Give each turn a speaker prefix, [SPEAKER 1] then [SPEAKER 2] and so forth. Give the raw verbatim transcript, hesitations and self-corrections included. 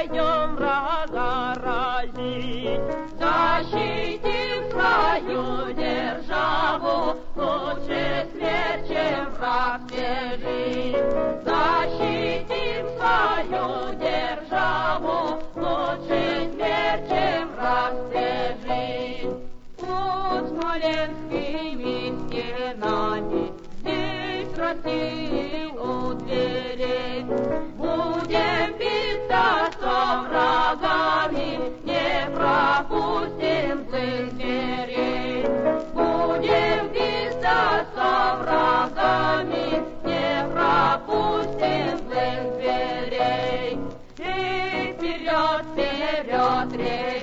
[SPEAKER 1] своем врага разить. Защитим свою державу, лучше смерть, чем враг все жизнь. Защитим свою державу, лучше смерть, чем враг все жизнь. Под смоленскими стенами, здесь России у дверей, будем биться со врагами, не пропустим злых зверей. Будем биться со врагами, не пропустим злых зверей. И вперед, вперед, рей!